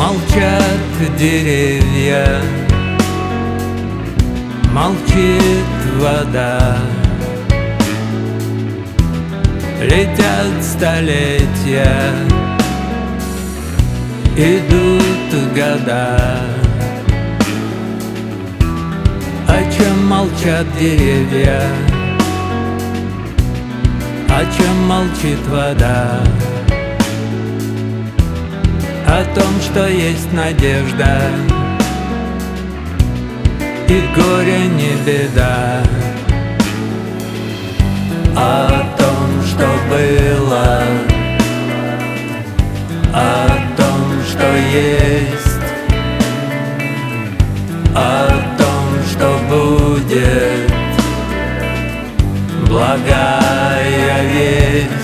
Молчат деревья, молчит вода. Летят столетия, идут года. О чем молчат деревья, о чем молчит вода? О том, что есть надежда, и горе не беда. О том, что было, о том, что есть, о том, что будет, благая весть.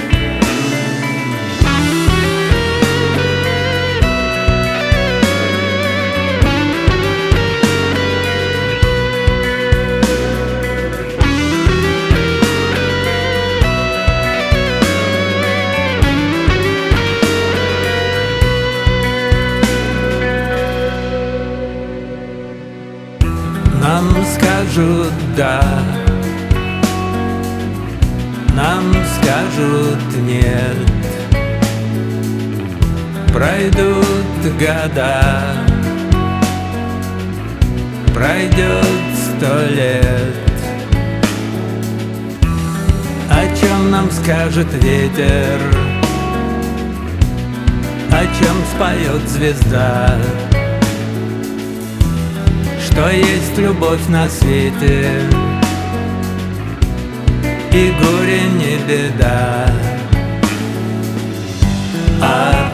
Нам скажут «да», нам скажут «нет». Пройдут года, пройдет 100 лет. О чем нам скажет ветер, о чем споет звезда? Что есть любовь на свете, и горе не беда.